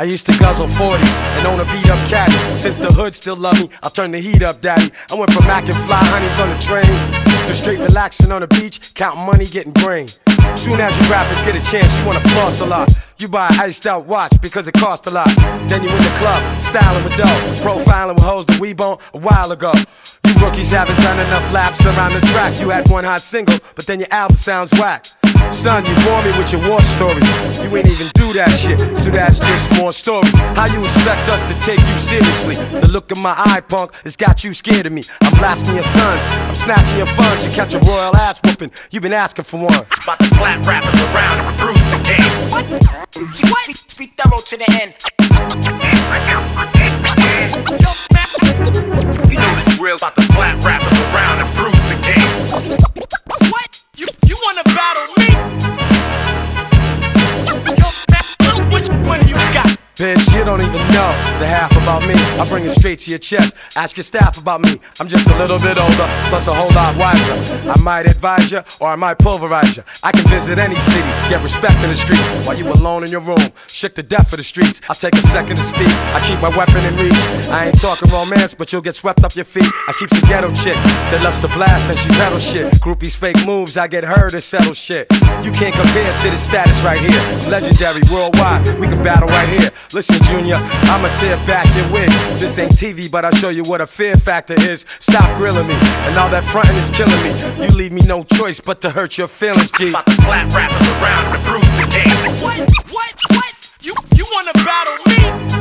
used to guzzle 40s and own a beat up caddy. Since the hood still love me, I'll turn the heat up, daddy. I went from Mac and fly honeys on the train to straight relaxing on the beach, counting money, getting brain. Soon as you rappers get a chance, you wanna floss a lot. You buy an iced out watch because it cost a lot. Then you in the club, styling with dough, profiling with hoes that we bone a while ago. You rookies haven't done enough laps around the track. You had one hot single, but then your album sounds whack. Son, you bore me with your war stories. You ain't even do that shit, so that's just more stories. How you expect us to take you seriously? The look in my eye, punk, has got you scared of me. I'm blasting your sons, I'm snatching your funds. You catch a royal ass whooping, you been asking for one. About to slap rappers around and improve the game. What? Be thorough to the end. You know the drill. About to slap rappers around and improve the game. What? You wanna battle me? Which one you got? Bitch, you don't even know the half about me. I bring it straight to your chest. Ask your staff about me. I'm just a little bit older, plus a whole lot wiser. I might advise you, or I might pulverize you. I can visit any city, get respect in the street, while you alone in your room, shook to death for the streets. I'll take a second to speak. I keep my weapon in reach. I ain't talking romance, but you'll get swept off your feet. I keep some ghetto chick that loves to blast and she pedal shit. Groupies fake moves, I get her to settle shit. You can't compare to the status right here. Legendary worldwide, we can battle right here. Listen, Junior, I'ma tear back your wig. This ain't TV, but I'll show you what a fear factor is. Stop grilling me, and all that frontin' is killing me. You leave me no choice but to hurt your feelings, G. About to slap rappers around and improve the game. What? You wanna battle me?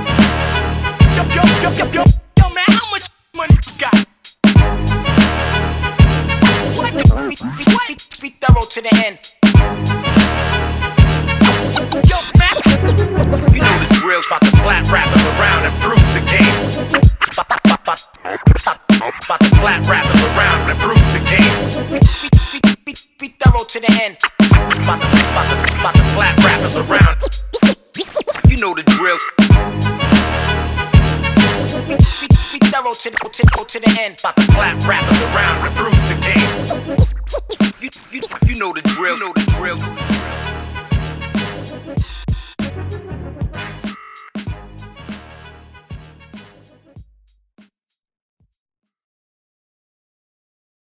Yo, man, how much money you got? What? Be thorough to the end. Yo, man, you know the drill. About to slap rappers around and improve the game. About to slap rappers around and improve the game. Be thorough to the end. About to slap rappers around. You know the drill. Be thorough to the end. About to slap rappers around and improve